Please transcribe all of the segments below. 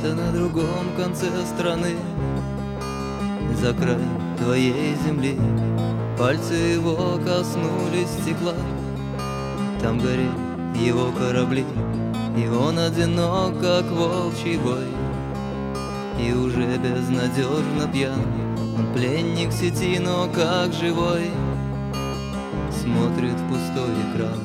где-то на другом конце страны, за край твоей земли. Пальцы его коснулись стекла, там горели его корабли, и он одинок, как волчий бой, и уже безнадежно пьян. Он пленник сети, но как живой смотрит в пустой экран.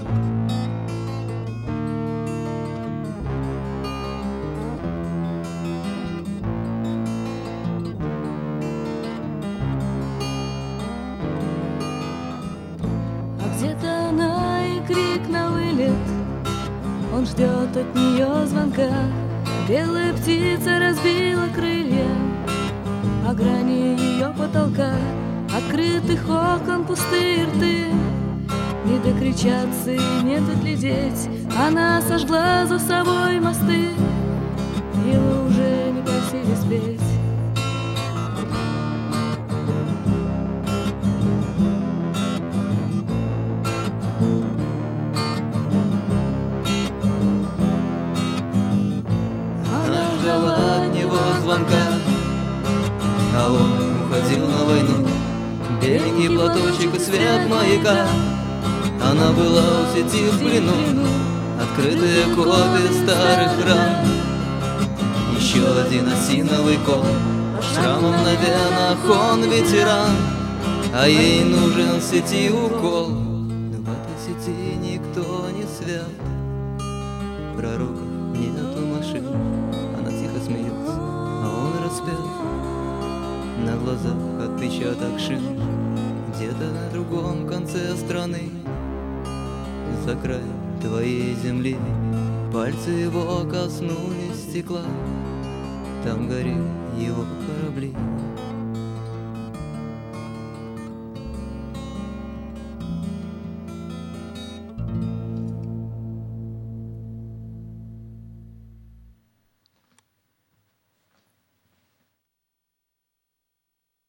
Где-то она и крик на вылет, он ждет от нее звонка. Белая птица разбила крылья о грани ее потолка. Открытых окон пустые рты, не докричаться и не доглядеть. Она сожгла за собой мосты, его уже не просили спеть. Ждала от него звонка, а он уходил на войну. Беленький платочек и свет маяка, она была у сети в плену. Открытые копии старых ран, еще один осиновый кол, шрамом на венах он ветеран, а ей нужен в сети укол. Но в этой сети никто не свят, в пророках нету машин. Она тихо смеется, а он распят, на глазах отпечаток шин. Где-то на другом конце страны, за край твоей земли, пальцы его коснулись стекла, там горели его корабли.